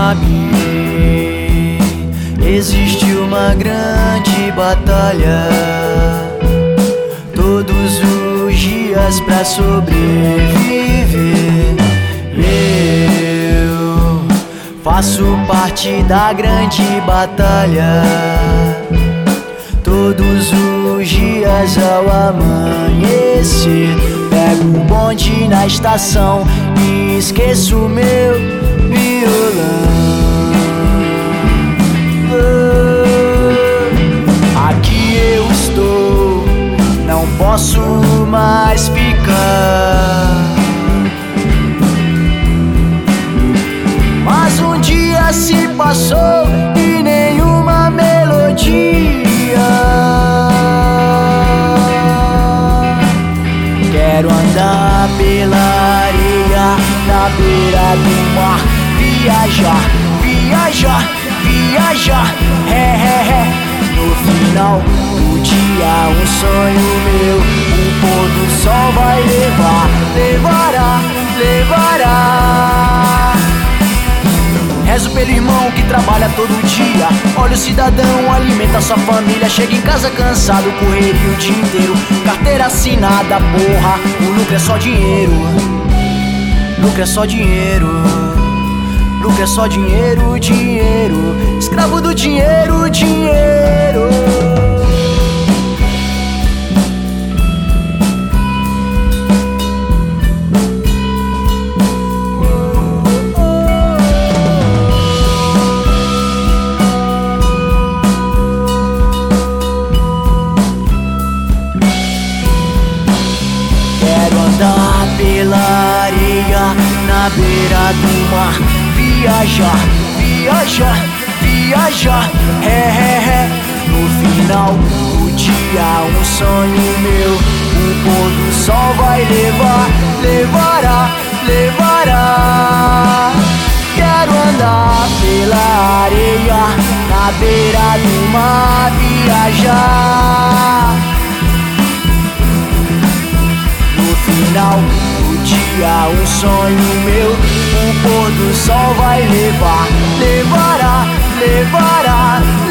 sabe, existe uma grande batalha todos os dias pra sobreviver. Eu faço parte da grande batalha todos os dias ao amanhecer. Pego o bonde na estação e esqueço meu violão. Aqui eu estou, não posso mais ficar. Mas um dia se passou e nenhuma melodia. Quero andar pela areia, na beira do mar, viajar, viajar, viajar, no final do dia um sonho meu, o pôr do sol vai levar, levará, levará. Rezo pelo irmão que trabalha todo dia, olha o cidadão, alimenta sua família, chega em casa cansado, correria o dia inteiro, carteira assinada, porra, o lucro é só dinheiro, lucro é só dinheiro, lucro é só dinheiro, dinheiro, escravo do dinheiro, dinheiro. Andar pela areia, na beira do mar, viajar, viajar, viajar, no final do dia um sonho meu, o pôr do sol vai levar, levará, levará. Quero andar pela areia, na beira do mar, viajar. Final do dia um sonho meu, o pôr do sol vai levar, levará, levará.